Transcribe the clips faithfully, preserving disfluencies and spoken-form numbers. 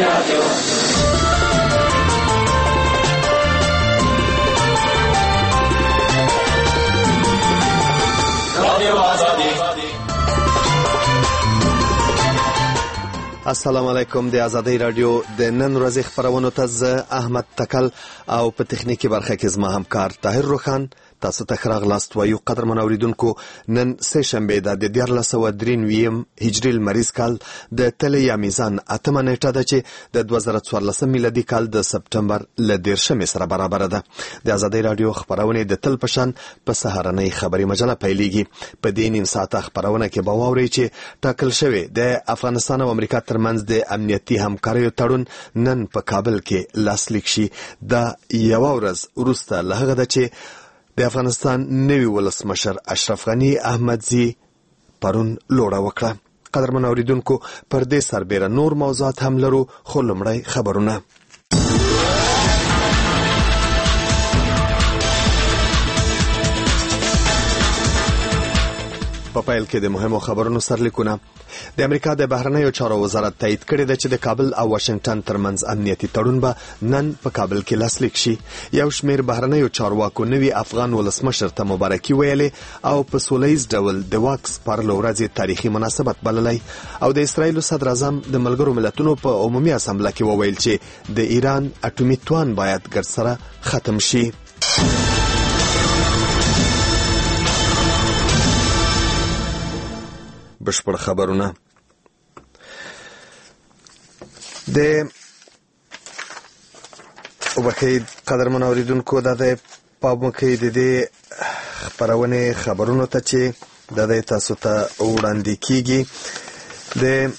رادیو. رادیو آزادی. السلام علیکم. د آزادۍ رادیو د نن ورځې خبرونو ته زه احمد تکل او په تخنیکي برخه کې زما همکار طاهر روخان تاسو ته ښه راغلاست وایو. قدرمنو اورېدونکو، نن سه شنبې ده د دیارلس سوه درې نوي هجري لمریز کال د تلې یا میزان اتمه نیټه ده چې د دوه زره څوارلسم میلادي کال د سپټمبر له دېرشمې سره برابره ده. د آزادۍ رادیو خبرونې د تل په شان په سهارنۍ خبري مجله پیلېږي. په دې نیم ساعته خبرونه کې به واورئ چې ټاکل شوی د افغانستان او امریکا ترمنځ د امنیتي همکاریو تړون نن په کابل کې لاسلیک شي. دا یوه ورځ وروسته له هغه ده چې د افغانستان نوي ولسمشر اشرف غني احمدزي پرون لوړه وکړه. قدرمن اوریدونکو، پر دې سربېره نور موضوعات هم لرو، خو لومړی خبرونه. په پیل کې د مهمو خبرونو سرلیکونه. د امریکا د بهرنیو چارو وزارت تایید کړی دی چې د کابل او واشنگټن ترمنځ امنیتي تړون به نن په کابل کې لاسلیک شي. یو شمېر بهرنیو چارواکو نوي افغان ولسمشر ته مبارکي ویلې او په سولیز ډول د واک سپارلو ورځې تاریخي مناسبت بللی. او د اسرایلو صدر اعظم د ملګرو ملتونو په عمومي اسامبله کې وویل چې د ایران اټومي توان باید ګرد سره ختم شي. بشپړ خبرونه. د وبخښئ قدرمن اوریدونکو، دا د پام کې د دې خبرونه خبرونو ته چې د تاسو ته وړاندې کیږي. د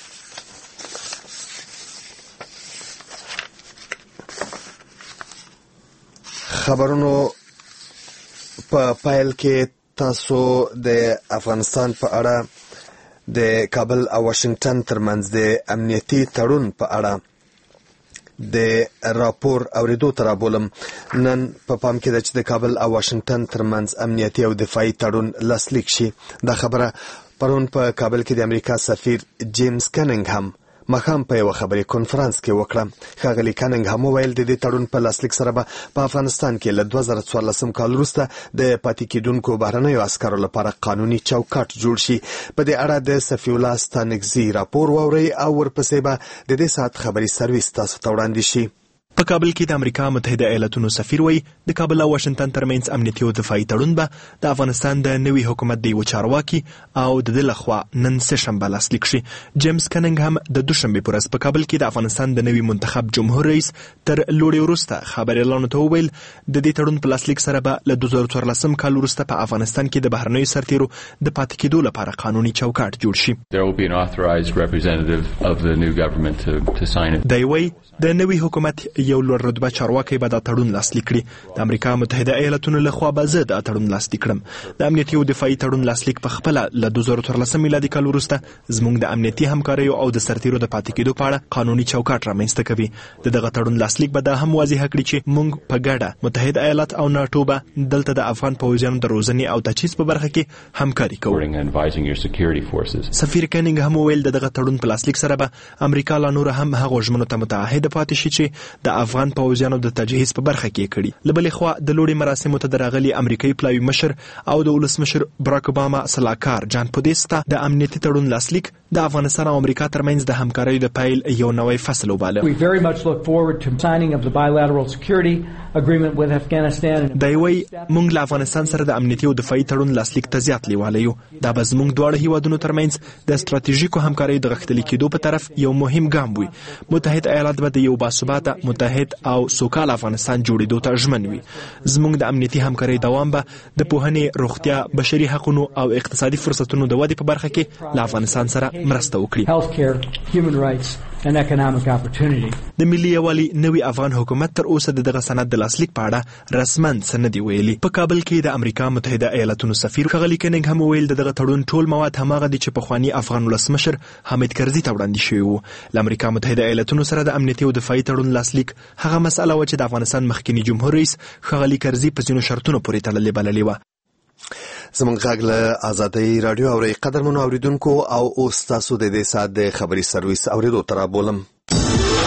خبرونو په پایل کې تاسو د افغانستان په اړه د کابل او واشنگټن ترمنځ د امنیتي تړون په اړه د راپور اوریدو ته رابولم. نن په پام کې ده چې د کابل او واشنگټن ترمنځ امنیتي او دفاعي تړون لاسلیک شي. دا خبره پرون په کابل کې د امریکا سفیر جیمز کنینګهم مخام په یو خبري کانفرنس کې وکړه. ښاغلي کنینګهم وویل د دې تړون په لاسلیک سره به په افغانستان کې له دوه زره څوارلسم کال وروسته د پاتې کېدونکو بهرنیو عسکرو لپاره قانوني چوکاټ جوړ شي. په دې اړه د سفی الله ستانکزي راپور واورئ او ورپسې به د دې ساعت خبري سرویس تاسو ته وړاندې شي. په کابل کې د امریکا متحده ایالاتونو سفیر وایي د کابل او واشنگټن ترمنځ امنیتي او دفاعي تړون به د افغانستان د نوي حکومت د یو چارواکي او د دې لخوا نن سه شنبه لاسلیک شي. جیمز کنینګهم د دوشنبه په ورځ په کابل کې د افغانستان د نوي منتخب جمهور رئیس تر لوړې وروسته خبريالانو ته وویل د دې تړون په لاسلیک سره به له دوه زره څوارلسم کال وروسته په افغانستان کې د بهرنیو سرتیرو د پاتې کېدو لپاره قانوني چوکاټ جوړ شي. دی وایي د نوي حکومت یو لوړ رتبه چارواکي به دا تړون لاسلیک کړي. د امریکا متحده ایالاتونو لخوا به زه دا تړون لاسلیک کړم. د امنیتي او دفاعي تړون لاسلیک په خپل له دوه زره څوارلسم میلادي کال وروسته زموږ د امنیتي همکاریو او د سرتیرو د پاتې کېدو په اړه قانوني چوکاټ رامنځته کوي. د دغه تړون لاسلیک به دا هم واضح کړي چې موږ په ګډه متحده ایالات او ناتو به دلته د افغان پوځیانو د روزنې او تجهیز په برخه کې همکاري کوو. سفیر کنینګ هم ویل دغه تړون په لاسلیک سره به امریکا لا نور هم هغه ژمنو ته متعهد پاتې شي چې د افغان پوځیانو د تجهیز په برخه کې کړي. لبلې خوا د لوړې مراسمو ته درغلي امریکایي پلاوي مشر او د ولسمشر براک اوباما صلاحکار جان پودیستا د امنیتي تړون لاسلیک د افغانستان او امریکا ترمنځ د همکاریو د پیل یو نوی فصل وباله. دی وایي موږ له افغانستان سره د امنیتي او دفاعي تړون لاسلیک ته زیات لیواله یو. دا به زموږ دواړه هیوادونو ترمنځ د ستراتیژیکو همکاریو د غښتلي کېدو په طرف یو مهم ګام وي. متحد ایالات به د یو باثباته متحد او سوکاله افغانستان جوړېدو ته ژمن وي. زموږ د امنیتي همکارۍ دوام به د پوهنې، روغتیا، بشري حقوقو او اقتصادي فرصتونو د ودې په برخه کې له افغانستان سره مرسته وکړي. د ملي یووالي نوي افغان حکومت تر اوسه دغه سند د لاسلیک په اړه رسماً څه نه دي ویلي. په کابل کې د امریکا متحده ایالاتونو سفیر ښاغلي کنینګ هم ویل دغه تړون ټول مواد هماغه دي چې پخواني افغان ولسمشر حامد کرزي ته وړاندې شوي وو. له امریکا متحده ایالاتونو سره د امنیتي او دفاعي تړون لاسلیک هغه مسأله وه چې د افغانستان مخکني جمهور رئیس ښاغلي کرزي په ځینو شرطونو پورې تړلې بللې وه. زمونږ غږ له آزادۍ رادیو اورئ. قدرمنو اوریدونکو، او اوس تاسو د دې ساعت د خبري سرویس اورېدو ته رابولم.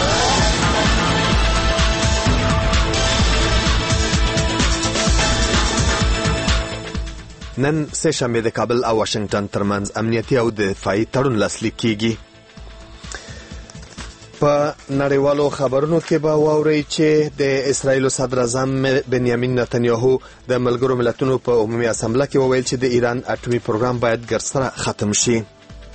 نن سه شنبه د کابل او واشنگټن ترمنځ امنیتي او دفاعي تړون لاسلیک کیږي. په نړیوالو خبرونو کې به واورئ چې د اسرایل صدر اعظم بنیامین نتنیاهو د ملګرو ملتونو په عمومي اسامبله کې وویل چې د ایران اټومي پروګرام باید ګرسره ختم شي.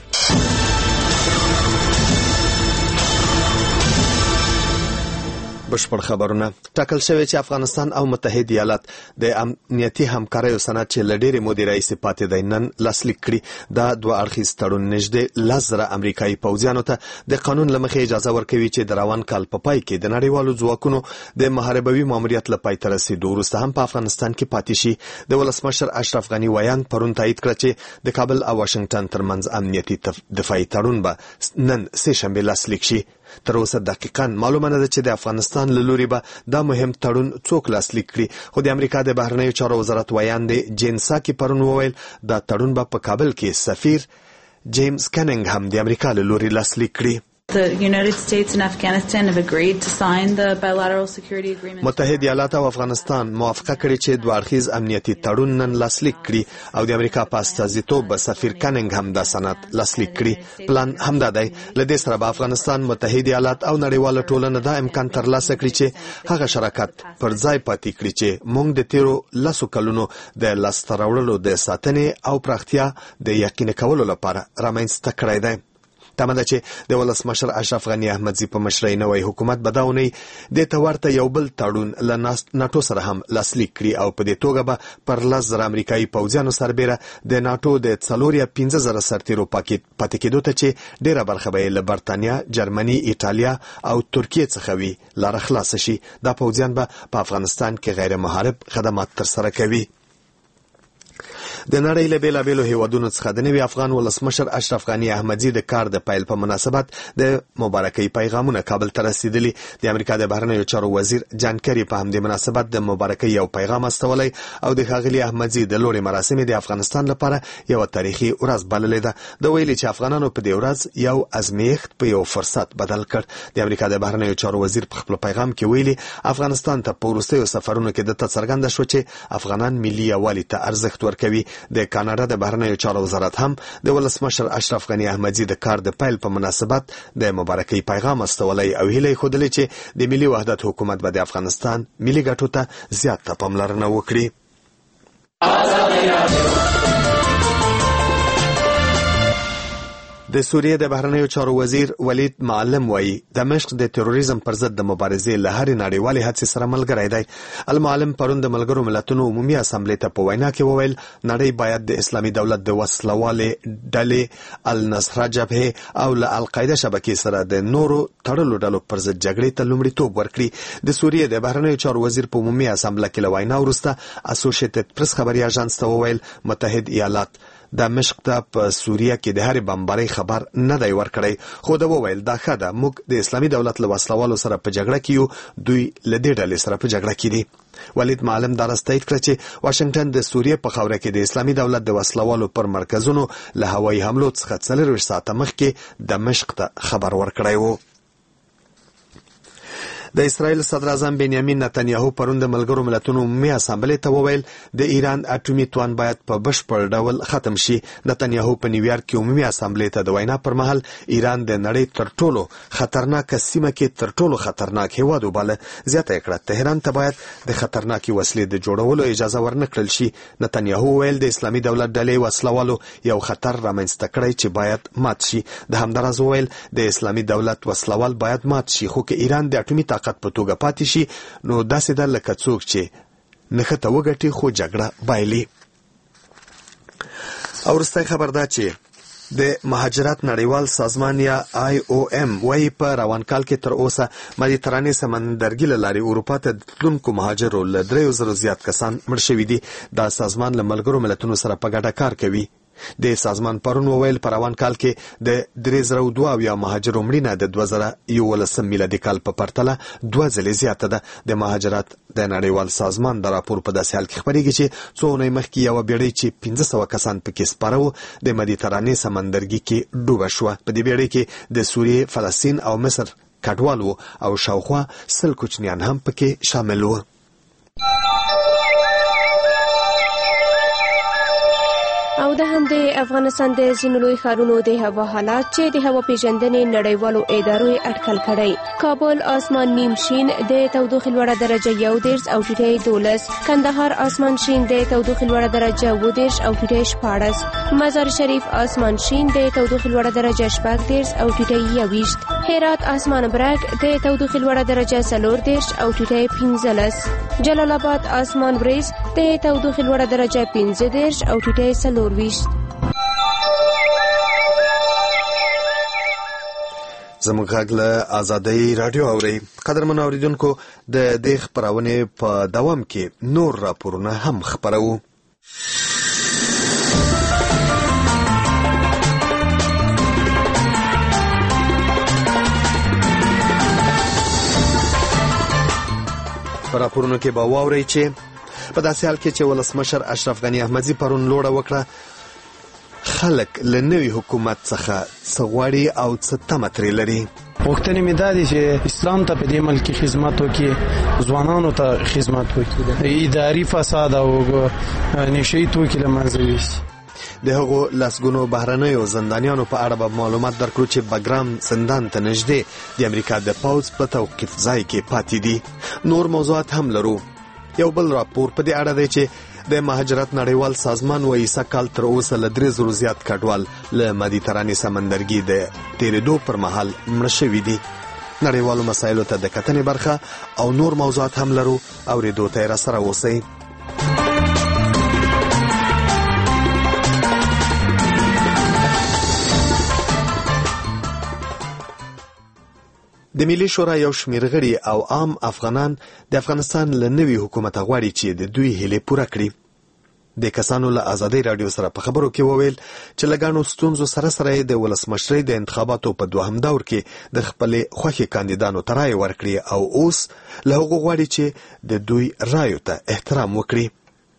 بشپړ خبرونه. ټاکل شوی چې افغانستان او متحده ایالات د امنیتي همکاریو سند چې ل ډېرې مودې راهیسې پاتې دی نن لاسلیک کړي. دا دوه اړخیز تړون نږدې لس زره امریکایي پوځیانو ته د قانون له مخې اجازه ورکوي چې د روان کال په پای کې د نړیوالو ځواکونو د محاربوي ماموریت له پای ته رسېدو وروسته هم په افغانستان کې پاتې شي. د ولسمشر اشرف غني ویان پرون تایید کړ چې د کابل او واشنگټن ترمنځ امنیتي دفاعي تړون به نن سه شنبه لاسلیک شي. تر اوسه دقیقاً معلومه نه ده چې د افغانستان له لوري به دا مهم تړون څوک لاسلیک کړي، خو د امریکا د بهرنیو چارو وزارت ویان دی جین ساکي پرون وویل دا تړون به په کابل کې سفیر جیمز کنینګ هم د امریکا له لوري لاسلیک کړي. The United States and Afghanistan have agreed to sign the bilateral security agreement. متحده ایالات او افغانستان موافقه کړې چې دوه اړخیز امنیتي تړون نن لاسلیک کړي او د امریکا په استازیتوب به سفیر کنینګ هم دا سند لاسلیک کړي. پلان همدا دی. له دې سره به افغانستان، متحده ایالات او نړیواله ټولنه دا امکان ترلاسه کړي چې هغه شراکت پر ځای پاتې کړي چې موږ د تیرو لسو کلونو د لاسته راوړلو د ساتنې او پراختیا د یقیني کولو لپاره رامنځته کړی دی. تمه ده چې د ولسمشر اشرف غني احمدزي په مشرۍ نوی حکومت به دا اونۍ د ته ورته یو بل تړون له ناټو سره هم لاسلیک کړي او په دې توګه به پر لس زره امریکایي پوځیانو سربیره د ناټو د څلور یا پنځه زره سرتیرو پاتې کېدو ته چې ډېره برخه به یې له برطانیا، جرمني، ایټالیا او ترکیې څخه وي لاره خلاصه شي. دا پوځیان به په افغانستان کې غیر محارب خدمات ترسره کوي. د نړۍ له بیلابیلو هیوادونو څخه د نوي افغان ولسمشر اشرف غني احمدزي د کار د پیل په مناسبت د مبارکۍ پیغامونه کابل ته رسیدلي. د امریکا د بهرنیو چارو وزیر جان کری په همدې مناسبت د مبارکۍ یو پیغام استولی او د ښاغلي احمدزي د لوړې مراسم د افغانستان لپاره یو تاریخي ورځ بللې ده. د ویلي چې افغانانو په دې ورځ یو ازمیښت په یو فرصت بدل کړ. د امریکا د بهرنیو چارو وزیر په خپل پیغام کې ویلي افغانستان ته په وروستیو سفرونو کې د څرګنده شو چې افغانان ملي یووالي ته ارزښت ورکوي. د کاناډا د بهرنیو چارو وزارت هم د ولسمشر اشرف غني احمدزي د کار د پیل په مناسبت د مبارکۍ پیغام استولی او هیله یې ښودلې چې د ملي وحدت حکومت به د افغانستان ملي ګټو ته زیاته پاملرنه وکړي. د سوریې د بهرنیو چارو وزیر ولید معلم وایي دمشق د تروریزم پر ضد د مبارزې له هرې نړیوالې هڅې سره ملګری دی. المعلم پرون د ملګرو ملتونو عمومي اسامبلې ته په وینا کې وویل نړۍ باید د اسلامي دولت د وسلوالې ډلې النصره جبهې او له القاعده شبکې سره د نورو تړلو ډلو پر ضد جګړې ته لومړیتوب ورکړي. د سوریې د بهرنیو چارو وزیر په عمومي اسامبله کې له وینا وروسته اسوسییټډ پریس خبري اژانس ته وویل متحده ایالات دمشق ته په سوریه کې د هرې بمبارۍ خبر نه دی ورکړی، خو دا وویل دا ښه ده موږ د اسلامي دولت له وسلوالو سره په جګړه کې یو، دوی له دې ډلې سره په جګړه کې دي. ولید معلم دا راستایید کړ چې واشنگټن د سوریې په خاوره کې د اسلامي دولت د وسلوالو پر مرکزونو له هوایي حملو څخه څلورویشت ساعته مخکې دمشق ته خبر ورکړی و. د اسرایل صدر اعظم بنیامین نتنیاهو پرون د ملګرو ملتونو عمومي اسامبلې ته وویل د ایران اټومي توان باید په بشپړ ډول ختم شي. نتنیاهو په نیویارک کې عمومي اسامبلې ته د وینا پر مهال ایران د نړۍ تر ټولو خطرناکه سیمه کې تر ټولو خطرناک هیواد وباله. زیاته کړه تهران ته باید د خطرناکې وسلې د جوړولو اجازه ورنکړل شي. نتنیاهو ویل د اسلامي دولت ډلې وسلوالو یو خطر رامنځته کړی چې باید مات شي. د همدارز ویل د اسلامي دولت وسلوال باید مات شي، خو که ایران د اټومي طاقت په توګه پاتې شي نو داسې ده لکه څوک چې نښته وګټي خو جګړه بایلي. او وروستی خبر دا چې د مهاجرت نړیوال سازمان یا آی او ام وایي په روان کال کې تر اوسه مدیترانې سمندرګي له لارې اروپا ته د تلونکو مهاجرو له دریو زرو زیات کسان مړ شوي دي. دا سازمان له ملګرو ملتونو سره په ګډه کار کوي. د سازمان پرون وویل په روان کال کې د درې زره دوه اویا مهاجرو مړینه د دوه زره یولسم میلادي کال په پرتله دوه ځلې زیاته ده. د مهاجرت د نړیوال سازمان د راپور په داسې حال کې خبرېږي چې څو اونۍ مخکې یوه بیړۍ چې پنځه سوه کسان پکې سپاره وو د مدیترانې سمندرګي کې ډوبه شوه. په دې بیړۍ کې د سوریې، فلسطین او مصر کډوال وو او شاوخوا سل کوچنیان هم پکې شامل وو. او د هم د افغانستان د ځینو لوی ښارونو د هوا حالات چې د هوا پیژندنې نړیوالو ادارو اټکل کړی. کابل اسمان نیم شین د تودوخې لوړه درجه یو دېرش او ټیټه دولس. کندهار اسمان شین د تودوخې لوړه درجه اووه دېرش او ټیټه شپاړس. مزار شریف اسمان شین د تودوخې لوړه درجه شپږ دېرش او ټیټه یوویشت. هرات اسمان برګ د تودوخې لوړه درجه څلور دېرش او ټیټه پنځلس. جلال آباد اسمان وریځ د تودوخې لوړه درجه پنځه دېرش او ټیټه څلور ویشت. زموږ غږ له آزادۍ راډیو اورئ. قدرمنو اوریدونکو د دې خپرونې په دوام کې نور راپورونه هم خپروو. په راپورونو کې به واورئ چې په داسې حال کې چې ولسمشر اشرف غني احمدزي پرون لوړه وکړه، خلک له نوي حکومت څخه څه غواړي او څه تمه ترې لري. غوښتنې مې دا دي چې اسلام ته په دې ملک کې خدمت وکړي، ځوانانو ته خدمت وکړي، اداري فساد او نشهیي توکي له منځه یوسي. د هغو لسګونو بهرنیو زندانیانو په اړه به معلومات درکړو چې بګرام زندان ته نږدې د امریکا د پوځ په توقیف ځای کې پاتې دي. نور موضوعات هم لرو. یو بل راپور په دې اړه دی چې د مهاجرت نړیوال سازمان وایي سږ تر اوسه له درې زرو زیات کډوال له مدیترانې سمندرګي د تېرېدو پر مهال مړه شوي دي. نړیوالو مسایلو ته د کتنې برخه او نور موضوعات هم لرو. اورېدو ته یې راسره اوسئ. د ملي شورا یو شمېر غړي او عام افغانان د افغانستان له نوي حکومت غواړي چې د دوی هیلې پوره کړي. د کسانو له آزادۍ راډیو سره په خبرو کې وویل چې له ګڼو ستونزو سره سره د ولسمشرۍ د انتخاباتو په دوهم دور کې د خپلې خوښې کاندیدانو ته رایې ورکړي او اوس له هغو غواړي چې د دوی رایو ته احترام وکړي.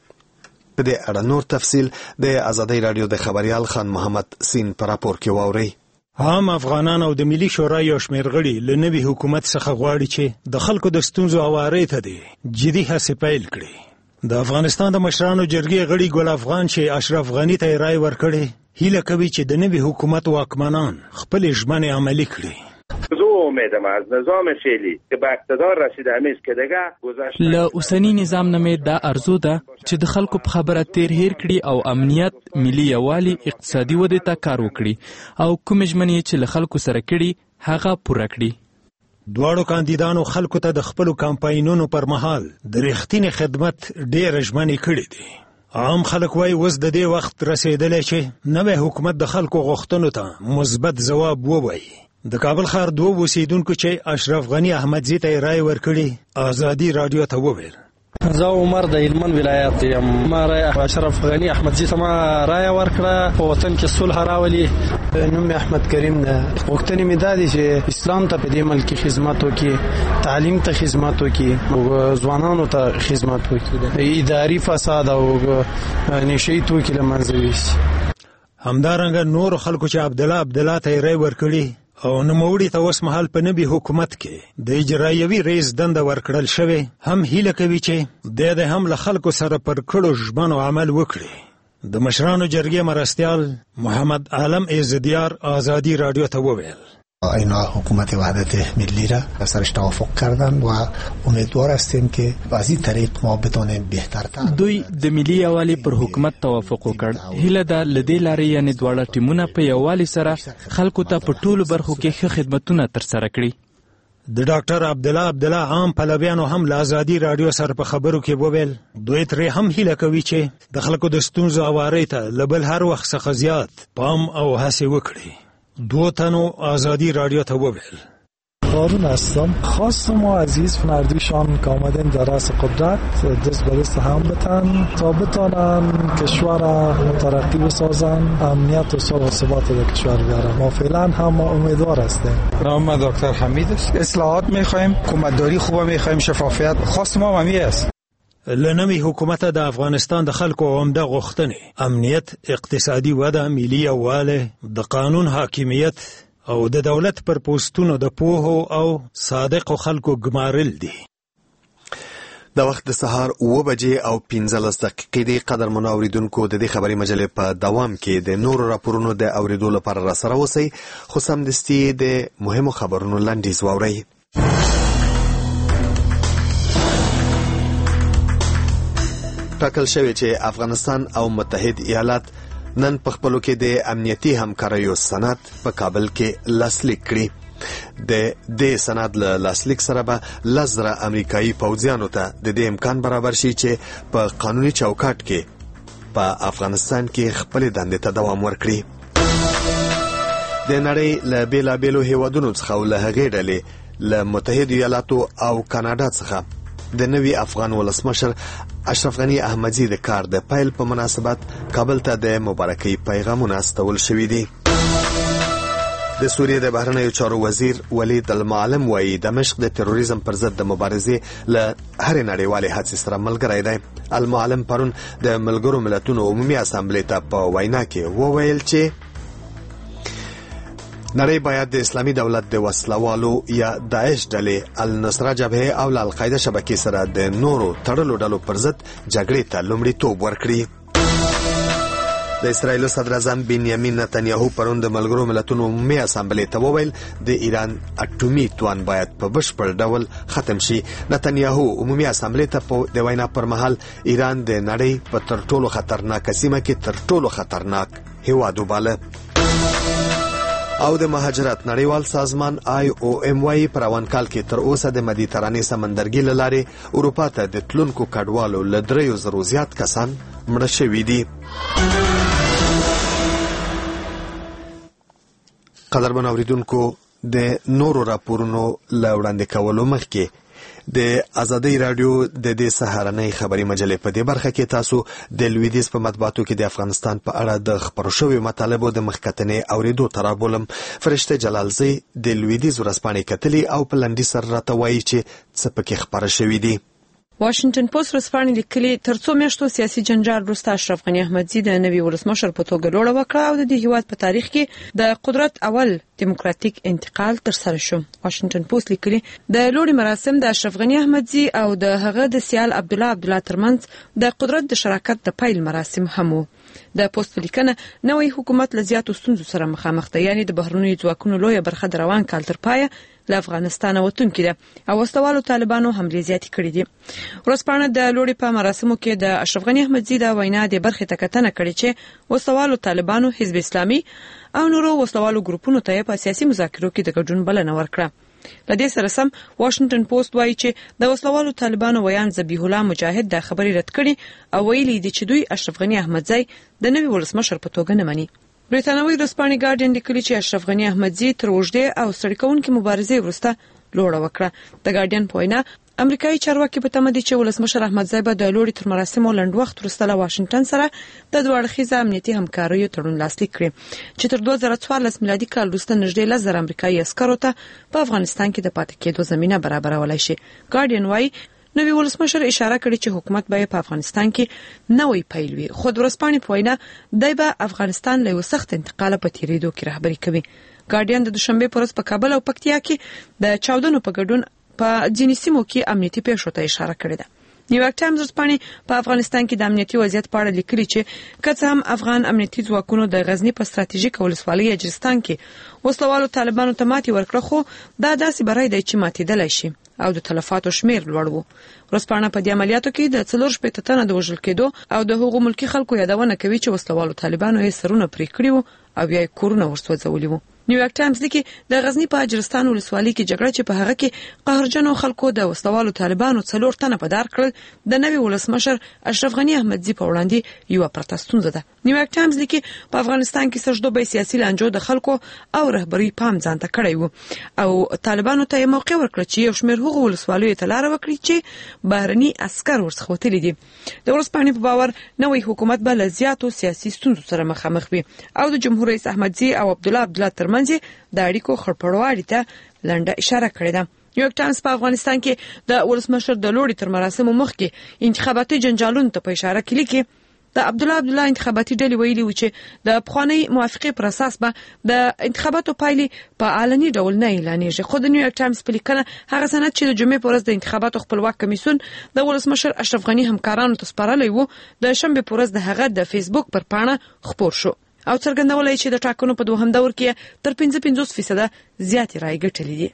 په دې اړه نور تفصیل د آزادۍ راډیو د خبریال خان محمد سین په راپور کې واورئ. عام افغانان او د ملي شورا یو شمېر غړي له نوي حکومت څخه غواړي چې د خلکو د ستونزو هوارۍ ته دي جدي هڅې پیل کړي. د افغانستان د مشرانو جرګې غړي ګل افغان چې اشرف غني ته رای ورکړي هیله کوي چې د نوي حکومت واکمنان خپل ژمنې عملي کړي. زه امیدم از نظام فعلی که به اقتدار رسیده همیز که دیگه گذشته له اوسنی نظام نه مې دا ارزو ده چې د خلکو په خبره تیر هیر کړي او امنیت، ملي یووالي، اقتصادي ودې ته کار وکړي او کوم ژمنې چې له خلکو سره کړي هغه پوره کړي. دواړو کاندیدانو خلکو ته د خپلو کمپاینونو پر مهال د رښتینې خدمت ډېرې ژمنې کړې دي. عام خلک وایي اوس د دې وخت رسېدلی چې نوی حکومت د خلکو غوښتنو ته مثبت ځواب ووایي. د کابل ښار دوه اوسیدونکو چې اشرف غني احمدزي ته رای ورکړي آزادي راډیو ته وویل زه عمر د هلمند ولایت یم. ما رای اشرف غني احمدزي ته ما رای ورکړه په وطن کې صلح راولي. نوم احمد کریم ده. غوښتنې مې دا دي چې اسلام ته په دې ملک کې خدمت وکړي، تعلیم ته خدمت وکړي او ځوانانو ته خدمت وکړي، اداري فساد او نشهیي توکي له منځه یوسي. همدارنګه نور خلکو چې عبدالله عبدالله ته رای ورکړي او نوموړي ته اوس مهال په نوي حکومت کې د اجرایوي رئیس دنده ورکړل شوې هم هیله کوي چې د دې هم له خلکو سره پر کړو ژمنو عمل وکړي. د مشرانو جرګې مرستیال محمد عالم عزدیار آزادی راډیو ته وویل اینا حکومت وحدت ملی را سرش توافق کردن و امیدوار هستیم که از این طریق ما بتونیم بهترتر. دوی د ملي یووالي پر حکومت توافق وکړ. هیله ده له دې لارې یعنې دواړه ټیمونه په یووالي سره خلکو ته په ټولو برخو کې ښه خدمتونه ترسره کړي. د ډاکټر عبدالله عبدالله عام پلویانو هم له آزادي راډیو سره په خبرو کې وویل دوی ترې هم هیله کوي چې د خلکو د ستونزو هوارۍ ته له بل هر وخت څخه زیات پام او هڅې وکړي. دو تنو آزادی رادیو تا وویل هارون هستم. خواستم و عزیز فنردیشان که آمدن در رأس قدرت دست به دست هم بتن تا بتانن کشور ترقی بسازن، امنیت و صلح و ثبات در کشور بیارن. ما فعلا هم امیدوار هستیم. نام دکتر حمید است. اصلاحات میخوایم، حکومتداری خوب میخوایم، شفافیت. خواست ما همی است. لنوی حکومت د افغانستان د خلکو عمده غوښتنې امنیت، اقتصادي وده، ملي یووالی، د قانون حاکمیت او د دولت پر پوستونو د پوهو او صادقو خلکو ګمارل دي. د وخت د سهار اوه بجې او پنځلس دقیقې دی. قدر منو اوریدونکو د دې خبري مجلې په دوام کې د نورو راپورونو د اوریدو لپاره را سره اوسئ، خو سمدستي د مهمو خبرونو لنډیز واورئ. ټاکل شوی چې افغانستان او متحد ایالات نن په خپلو کې د امنیتي همکاریو سند په کابل کې لاسلیک کړي. د دې سند له لاسلیک سره به لس زره امریکایي پوځیانو ته د دې امکان برابر شي چې په قانوني چوکاټ کې په افغانستان کې خپلې دندې ته دوام ورکړي. د نړۍ له بېلابېلو هیوادونو څخه او له هغې ډلې له متحدو ایالاتو او کاناډا څخه د نوي افغان ولسمشر اشرف غني احمدزي د کار د پیل په مناسبت کابل ته د مبارکۍ پیغامونه استول شوي دي. د سوریې د بهرنیو چارو وزیر ولید المعلم وایي دمشق د تروریزم پر ضد د مبارزې له هرې نړیوالې هڅې سره ملګری دی. المعلم پرون د ملګرو ملتونو عمومي اسامبلې ته په وینا کې وویل چې نړۍ باید د اسلامي دولت د وسلوالو یا داعش ډلې النصره جبهه او القاعده شبکې سره د نورو تړلو ډلو پر ضد جګړې ته لومړیتوب ورکړي. د اسرایل صدر اعظم بنیامین نتنیاهو پرون د ملګرو ملتونو عمومي اسامبلې ته وویل د ایران اټومي توان باید په بشپړ ډول ختم شي. نتنیاهو عمومي اسامبلې ته د وینا پر مهال ایران د نړۍ په تر ټولو خطرناک سیمه کې تر ټولو خطرناک هیواد وباله. او د مهاجرت نړیوال سازمان آی او ام وايي په روان کال کې تر اوسه د مدیترانې سمندرګي له لارې اروپا ته د تلونکو کډوالو له دریو زرو زیات کسان مړه شوي دي. قدرمن اوریدونکو د نورو راپورونو له وړاندې کولو مخکې د ازادۍ رادیو د دې سهارنۍ خبري مجلې په دې برخه کې تاسو د لویدیز په مطبوعاتو کې د افغانستان په اړه د خبرو شویو مطالبو د مخکتنې اوریدو ته رابولم. فرشته جلالزی د لویدیز ورځپاڼې کتلي او په لنډي سر راته وایي چې څه پکې خبره شوي دي. واشنگټن پوسټ ورځپاڼې لیکلي تر څو میاشتو سیاسي جنجال وروسته اشرف غني احمدزي د نوي ولسمشر په توګه لوړه وکړه او د دې هیواد په تاریخ کې د قدرت اول دیموکراتیک انتقال تر سره شو. واشنگټن پوسټ لیکلي د لوړې مراسم د اشرف غني احمدزي او د هغه د سیال عبد الله عبد الله ترمنځ د قدرت د شراکت د پیل مراسم هم وو. د پوسټ لیکنه نوې حکومت له زیاتو ستونزو سره مخامخ ده، یعنی د بهرنیو ځواکونو لویه برخه د روان کال تر پایه له افغانستان وتونکي ده او وسلوالو طالبانو حملې زیاتې کړې دي. ورځپاڼه د لوړې په مراسمو کې د اشرف غني احمدزي د وینا د برخې ته کتنه کړې چې وسلوالو طالبانو حزب اسلامي او نورو وسلوالو ګروپونو ته په سیاسي مذاکرو کې د ګډون بلنه ورکړه. لدې سره سم واشنگټن پوسټ وایي چې د وسلوالو طالبانو ویان ذبیح الله مجاهد د خبرې رد کړي او ویلي دي چې دوی اشرف غني احمدزي د نوي ولسمشر په توګه نه مني. بریتانوي ورځپاڼې ګارډین لیکلي چې اشرف غني احمدزي تر اوږدې او ستړي کوونکې مبارزې وروسته لوړه وکړه. د ګارډین په وینا امریکایي چارواکي په تمه دي چې ولسمشر احمدزي به د لوړې تر مراسمو لنډ وخت وروسته له واشنگټن سره د دوه اړخیزه امنیتي همکاریو تړون لاسلیک کړي چې تر دوه زره څوارلس میلادي کال وروسته نږدې لس زره امریکایي عسکرو ته په افغانستان کې د پاتې کېدو زمینه برابرولای شي. ګارډین وایي نوی ولسمشر اشاره کړې چې حکومت به په افغانستان کې نوې پیل وي، خو د ورځپاڼې په وینا دی به افغانستان له یو سخت انتقال په تیریدو کې رهبري کوي. ګارډین د دوشنبه پر ورځ په کابل او پکتیا کې د چاودنو په ګډون په ځینې سیمو کې امنیتي پیښو ته اشاره کړې ده. نیویارک ټایمز ورځپاڼې په افغانستان کې د امنیتي وضعیت په اړه لیکلي چې که څه هم افغان امنیتي ځواکونو د غزنی په ستراتیژیک ولسوالۍ اجرستان کې وسلوالو طالبانو ته ماتې ورکړه، خو دا داسې بری دی چې ماتېدلی شي او د تلفاتو شمیر لوړ وو. ورځپاڼه په دې عملیاتو کې د څلور شپېته تنه د وژل کېدو او د هغو ملکي خلکو یادونه کوي چې وسلوالو طالبانو یې سرونه پرې کړي وو او یا یې کورونه ورسوځولي وو. نیویارک ټایمز لیکي د غزنی په اجرستان ولسوالۍ کې جګړه چې په هغه کې قهرجنو خلکو د وسلوالو طالبانو څلور تنه په دار کړل د نوي ولسمشر اشرف غني احمدزي په وړاندې یو پرته ستونزه ده. نیویارک ټایمز لیکي په افغانستان کې سرجدوبي سیاسي لانجو د خلکو او رهبري پام ځان ته کړی وو او طالبانو ته یې موقع ورکړ چې یو شمېر هغو ولسوالیو ته لاره وکړي چې بهرني عسکر ورڅخه وتلي دي. د ورځپاڼې په باور نوی حکومت به له زیاتو سیاسي ستونزو سره مخامخ وي او د جمهور رئیس احمدزي او عبد الله عبد الله ترمنځ د اړیکو خړپړوالي ته لنډه اشاره کړې ده. نیویارک ټایمز په افغانستان کې د ولسمشر د لوړې تر مراسمو مخکې انتخاباتي جنجالونو ته په اشاره کې لیکي د عبد الله عبد الله انتخاباتي ډلې ویلي و چې د پخوانی موافقه پر اساس به د انتخاباتو پایلې په علني ډول نه اعلانېږي. خو د نیویارک ټایمز په لیکنه هغه سند چې د جمعې په ورځ د انتخاباتو خپلواک کمیسیون د ولسمشر اشرف غنی همکارانو ته سپارلی و د شنبه په ورځ د هغه د فیسبوک پر پاڼه خپور شو او څرګندولای چې د ټاکنو په دوهم دور کې تر پنځه پنځوس فیصده زیاتې رایې ګټلې دي.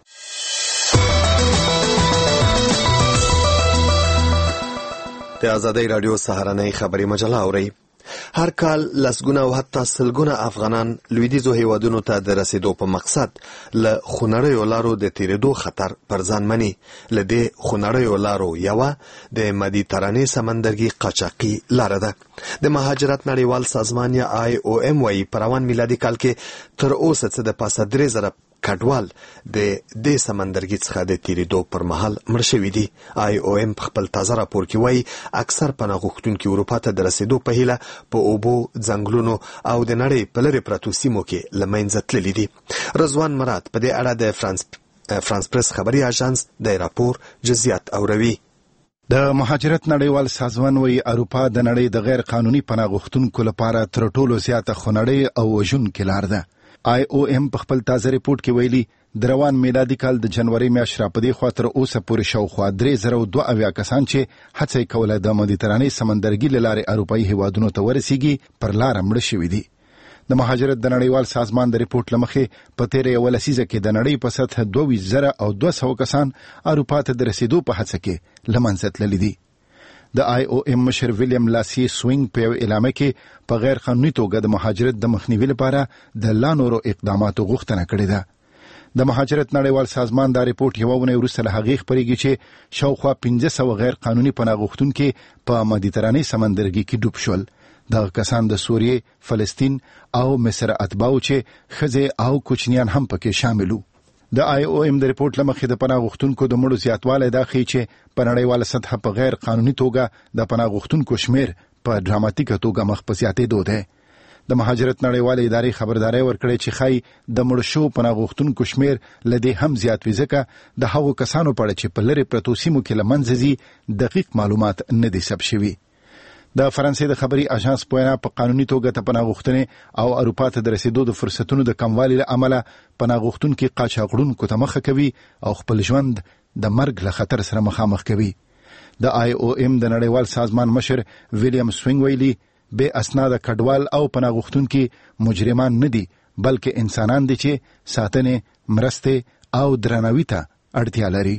د ازادۍ راډیو سهارنۍ خبري مجله اورئ. هر کال لسګونه او حتی سلګونه افغانان لویدیځو هیوادونو ته د رسیدو په مقصد له خونړیو لارو د تیریدو خطر پر ځان مني. له دې خونړیو لارو یوه د مدیترانې سمندرګي قاچاقي لاره ده. د مهاجرت نړیوال سازمان یا آی او ام وايي په روان میلادي کال کې تر اوسه څه د پاسه درې زره کډوال د دې سمندرګي څخه د تیریدو پر مهال مړ شوي دي. آی او ام په خپل تازه راپور کې وایي اکثر پناه غوښتونکي اروپا ته د رسیدو په هیله په اوبو، ځنګلونو او د نړۍ په لرې پرتو سیمو کې له منځه تللي دي. رضوان مراد په دې اړه د فرانس فرانس پریس خبري اژانس د راپور جزئیات اوروي. د مهاجرت نړیوال سازمان وایي اروپا د نړۍ د غیر قانوني پناه غوښتونکو لپاره تر ټولو زیاته خونړۍ او وژونکې لار ده. آی او ام په خپل تازه ریپورت کې ویلي د روان میلادي کال د جنوري میاشتې را پدې خوا تر اوسه پورې شاوخوا درې زره او دوه اویا کسان چې هڅه یې کوله د مدیترانې سمندرګي له لارې اروپایي هیوادونو ته ورسیږي پر لاره مړه شوي دي. د مهاجرت د نړیوال سازمان د ریپورت له مخې په تیره یوه لسیزه کې د نړۍ په سطحه دوه ویشت زره او دوه سوه کسان اروپا ته د رسیدو په هڅه کې له منځه تللي دي. د آی او ام مشر ویلیام لاسی سوینګ په اعلامیه کې په غیر قانوني توګه د مهاجرت د مخنیوي لپاره د لا نورو اقداماتو غوښتنه کړې ده. د مهاجرت نړیوال سازمان دا ریپورت یوه اونۍ وروسته له هغې خپرېږي چې شاوخوا پنځه سوه غیر قانوني پناه غوښتونکي په مدیترانې سمندرګي کې ډوب شول. دغه کسان د سوریې، فلسطین او مصر اتباعو چې ښځې او کوچنیان هم پکې شامل وو. د آی او ام د ریپورت لمخې د پناه غوښتونکو د مړو زیاتوالی دا ښیي چې په نړیواله سطحه په غیر قانوني توګه د پناه غوښتونکو شمیر په ډراماتیکه توګه مخ په زیاتېدو دی. د مهاجرت نړیوالې ادارې خبرداری ورکړې چې ښایي د مړو شوو پناه غوښتونکو شمیر له دې هم زیات وي ځکه د هغو کسانو په اړه چې په لرې پرتو سیمو کې له منځه ځي دقیق معلومات نه دي ثبت شوي. د فرانسې د خبري اژانس په وینا په قانوني توګه ته پناه غوښتنې او اروپا ته د رسیدو د فرصتونو د کموالي له امله پناه غوښتونکي قاچاقړونکو ته مخه کوي او خپل ژوند د مرګ له خطر سره مخامخ کوي. د آی او ام د نړیوال سازمان مشر ویلیام سوینګ ویلي بې اسناده کډوال او پناه غوښتونکي مجرمان نه دي بلکې انسانان دي چې ساتنې، مرستې او درناوي ته اړتیا لري.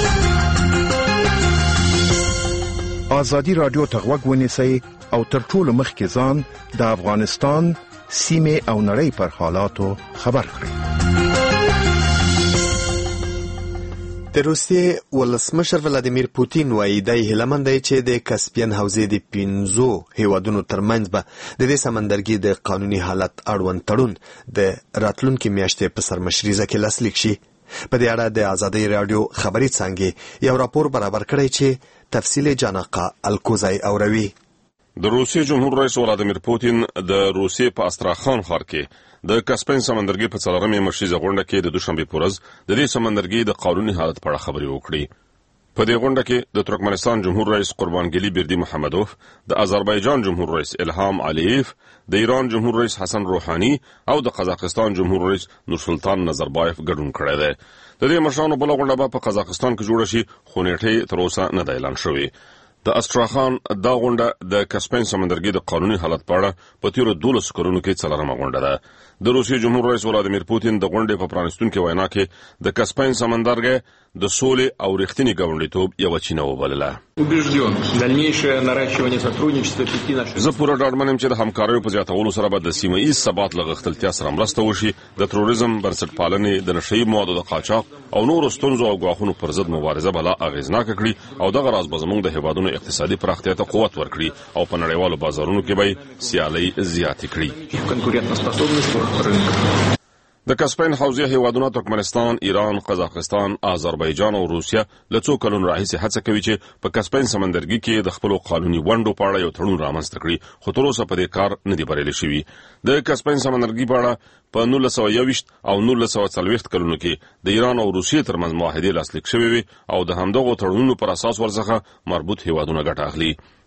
ازادي راډیو ته غوږ ونیسئ او تر ټولو مخکې ځان د افغانستان سیمې او نړۍ پر حالاتو خبر کړئ. د روسیې ولسمشر ولادیمیر پوتین وایي دی هیلهمند دی چې د کسپین حوزې د پنځو هیوادونو ترمنځ به د دې سمندرګي د قانوني حالت اړوند تړون د راتلونکي میاشتې په سرمشریزه کې لاسلیک شي. په دې اړه د ازادۍ راډیو خبري څانګې یو راپور برابر کړی چې تفصیل جانقه الکوزای اوروي. د روسیې جمهور رئیس ولادیمیر پوتین د روسیې په استراخان ښار کې د کسپین سمندرګي په څلورمې مشریزه غونډه کې د دوشنبه په ورځ د دې سمندرګي د قانوني حالت په اړه خبرې وکړې. په دې غونډه کې د ترکمنستان جمهور رئیس قربانګلی بیردی محمدوف، د آذربایجان جمهور رئیس الهام علیف، د ایران جمهور رئیس حسن روحانی او د قزاقستان جمهور رئیس نورسلطان نظربایف ګډون کړی دی. د دې مشرانو بله غونډه به په قزاقستان کې جوړه شي خو نیټه تر اوسه نه ده اعلان شوې. د استراخان دا غونډه د کسپین سمندرګي د قانوني حالت په اړه په تیرو دولسو کلونو کې څلورمه غونډه ده. د روسیې جمهور رئیس ولادیمیر پوتین د غونډې په پرانیستونکې وینا کې د کسپین سمندرګي د سولې او رښتینې ګاونډیتوب یوه چینه وبلله. زه پوره ډاډمن یم چې د همکاریو په زیاتولو سره به د سیمه ایز ثبات له غښتلتیا سره مرسته وشي، د تروریزم، بنسټپالنې، د نشهیي موادو د قاچاق او نورو ستونزو او ګواښونو پر ضد مبارزه به لا اغېزناکه کړي او دغه راز به زموږ د هیوادونو اقتصادي پراختیا ته قوت ورکړي او په نړیوالو بازارونو کې به سیالۍ زیاتې کړي. د کسپین حوزې هیوادونه ترکمنستان، ایران، قزاقستان، آذربایجان او روسیه له څو کلونو راهیسې هڅه کوي چې په کسپین سمندرګي کې د خپلو قانوني ونډو په اړه یو تړون رامنځته کړي، خو تر اوسه په دې کار نه دي بریالي شوي. د کسپین سمندرګي په اړه په نولس سوه یوویشت او نولس سوه څلوېښت کلونو کې د ایران او روسیې ترمنځ معاهدې لاسلیک شوې وي او د همدغو تړونونو پر اساس ورڅخه مربوط هیوادونه ګټه اخلي.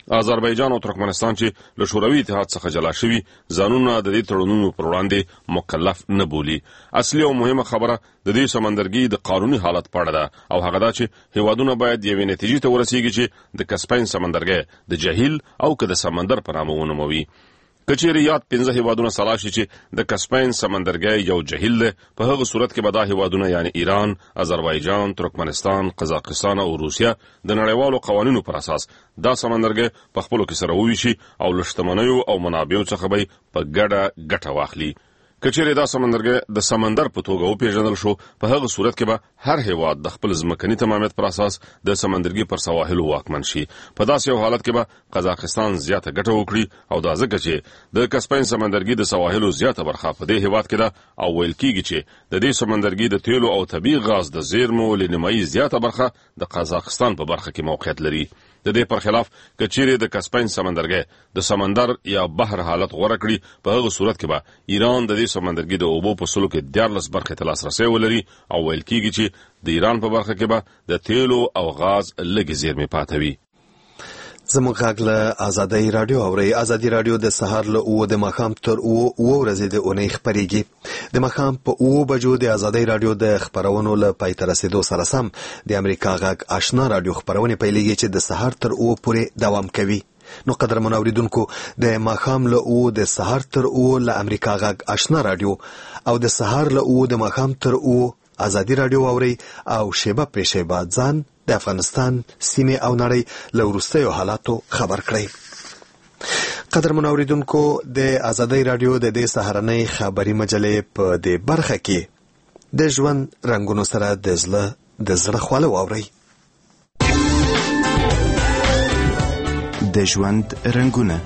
آذربایجان او ترکمنستان چې له شوروي اتحاد څخه جلا شوي ځانونه د دې تړونونو پر وړاندې مکلف نه بولي. اصلي او مهمه خبره د دې سمندرګي د قانوني حالت په اړه ده او هغه دا چې هیوادونه باید یوې نتیجې ته ورسیږي چې د کسپین سمندرګي د جهیل او که د سمندر په نامه ونوموي. کچېرې یاد پنځه هیوادونه سلا شي چې د کسپین سمندرګي یو جهیل دی، په هغه صورت کې به دا هیوادونه یعنی ایران، آذربایجان، ترکمنستان، قزاقستان او روسیه د نړیوالو قوانینو پر اساس دا سمندرګي په خپلو کې سره وویشي او له شتمنیو او منابعو څخه به په ګډه ګټه واخلي. کچېرې دا سمندرګي د سمندر په توګه وپېژندل شو، په هغه صورت کې به هر هیواد د خپل ځمکني تمامیت پر اساس د سمندرګي پر سواحلو واکمن شي. په داسې یو حالت کې به قزاقستان زیاته ګټه وکړي او دا ځکه چې د کسپین سمندرګي د سواحلو زیاته برخه په دې هیواد کې ده او ویل کېږي چې د دې سمندرګي د تیلو او طبیعي غاز د زیرمو له نیمایي زیاته برخه د قزاقستان په برخه کې موقعیت لري. د دې پر خلاف کچېرې د کسپین سمندرګي د سمندر یا بحر حالت غوړه کړي، په هغه صورت کې به ایران د دې سمندرګي د اوبو په سلو کې دیارلس برخې ته لاسرسی ولري او ویل کېږي چې د ایران په برخه کې به د تیلو او غاز لږې زیرمې پاتې وي. زموږ غږ له ازادۍ راډیو اورئ. ازادي راډیو د سهار له اوه د ماښام تر اوه اوه ورځې د اونۍ خپرېږي. د ماښام په اوه بجو د ازادۍ راډیو د خپرونو له پای ته رسېدو سره سم د امریکا غږ آشنا راډیو خپرونې پیلېږي چې د سهار تر اوه پورې دوام کوي. نو قدرمنو اوریدونکو، د ماښام له اوه د سهار تر اوه له امریکا غږ آشنا راډیو او د سهار له اوه د ماښام تر اوه ازادي راډیو اورئ او شیبه پرې شیبه ځان د افغانستان سیمې او نړۍ له وروستیو حالاتو خبر کړئ. قدرمنو اوریدونکو، د ازادۍ راډیو د دې سهارنۍ خبري مجلې په دې برخه کې د ژوند رنګونو سره د زړه د زړه خواله واورئ. د ژوند رنګونه.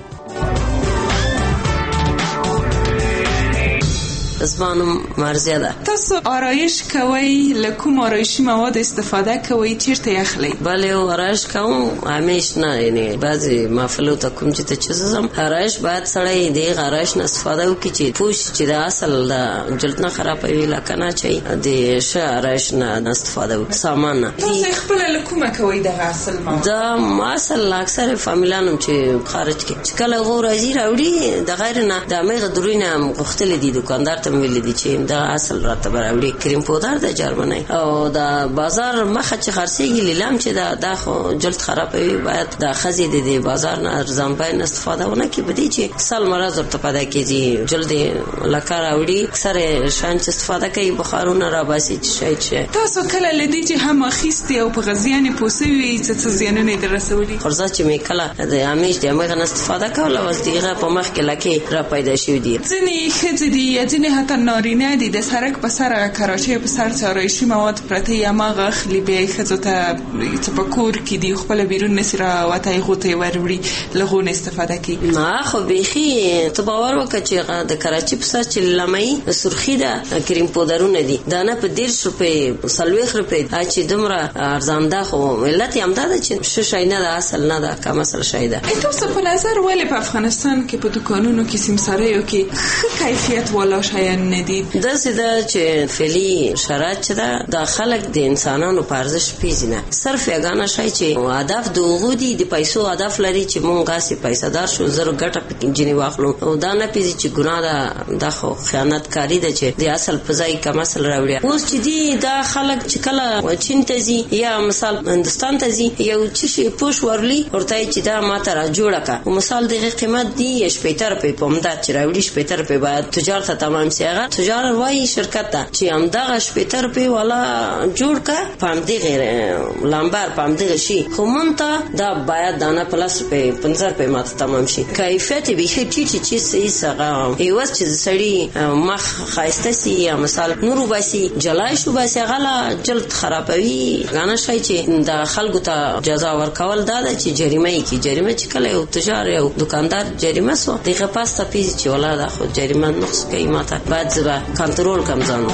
زمانم مرزیه ده. تاسو آرایش کوئ؟ له کوم آرایشي مواد استفاده کوئ؟ چیرته اخلئ؟ بله آرایش کوم، همیش نه، یعنی بعضی محفلو ته کوم چې ته چیزم آرایش باید سړی د آرایش نه استفاده وکړي چې پوش چې د اصل د جلد نه خرابوي، لکه نه چې د ښه آرایش نه استفاده وکړي سامان نه. تاسو خپل له کومه کوئ دغه اصل مواد؟ دا اصل اکثر فامیلانم چې خارج کې چې کله غو راځي راوړي د غیر نه د میغه درینه غختل دي دکاندار ویل دي چې دا اصل راته راوړي کریم پودر د جرمنی او دا بازار مخه چې خرڅېږي لیلام چې دا د خو جلد خرابوي، باید د خزې د بازار نه ارزان باید استفاده ونه کړي. بده چې سل مرز ورته پده کېږي جلد لکه راوړي اکثر شان چې استفاده کوي بخارونه را باسي چې شاید شي. تاسو کله لدی چې هم اخیستي او په غزيان پوسوي چې څه زیانونه در رسولي؟ خرڅه چې می کله د همیش د میغه استفاده کوله واس دیغه په مخ کې لکه را پیدا شوی دي. ځنې خځې دي ځنې حتی نارینه دي د سرک په سر کراچۍ په سر آرایشي مواد پرته یا ماغه اخلي به خځو ته تفکر کې دي خپل بیرون نسره وته غوته وروړي لغون استفاده کوي. نه خو بيخي ته باور وکړه چې د کراچۍ په سر چې لمای سرخی ده کریم پودرونه دي دانه په ډیر روپې سلويخ روپې چې دومره ارزان ده، خو ملت هم ده چې شو شای نه ده اصل نه ده کم اصل شای ده. تاسو په نظر ولې په افغانستان کې په دکانونو کې سیمساریو کې ښه کیفیت والا شایان نه دي؟ دا سیده چې فعلی شرایط چې دا د خلک د انسانانو په ارزښت پیژنه صرف یګانه شای چې هدف د غودي د پیسو هدف لري چې مونږه سي پیسې دار شو زر ګټه پکې واخلو او دا نه پیږي چې ګناه ده د خو خیانت کاری ده چې د اصل فضای کم اصل راوړي. اوس چې دی دا خلک چې کله چین ته زی یا مثال هندستان ته زی یو چې پوش ورلی ورته چې دا ماته را جوړه کا او مثال دغه قیمت دی شپږ روپۍ په مدت چې راوړي شپږ روپۍ باید تجارت ته تمام سی هغه تجار وای شرکت ته چې همدغه شپږ روپۍ والا جوړ کا پام دی غیر لامبر پام دی شي خو مونته دا باید دانه پلاس په پنځه روپۍ ماته تمام شي. کیفیت به هیڅ چی چې صحیح سره ایواز چې سړی مخ خایسته سی یا مثال نور وباسي جلای شو باسي غلا جلد خرابوي غاڼه شي چې د خلکو ته جزا ورکول دا چې جریمه کی جریمه چې کله یو تجار یو دکاندار جریمه سو دغه پاسته پیږي چې ولا دا خو جریمه نقص کوي ماته باید زبا کنټرول کم ځانو.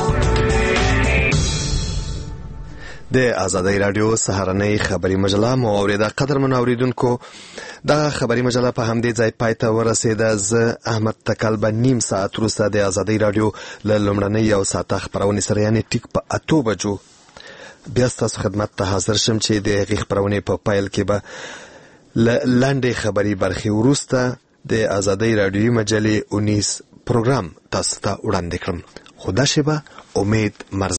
د ازادۍ راډیو سهارنۍ خبري مجله مو اوریدا قدرمن اوریدونکو دا خبري مجله په همدې ځای پای ته ورسېده. زه احمد تکل به نیم ساعت وروسته د ازادۍ راډیو له لومړنۍ یو ساعته خپرونې سره یعنې ټیک په اتو بجو بیا ستاسو خدمت ته حاضر شم چې د هغې خپرونې په پیل کې به لنډې خبري برخې وروسته د آزادۍ رادیوي مجلې اونیس پروګرام تاسو ته وړاندې کړم. خدا شبه امید مرز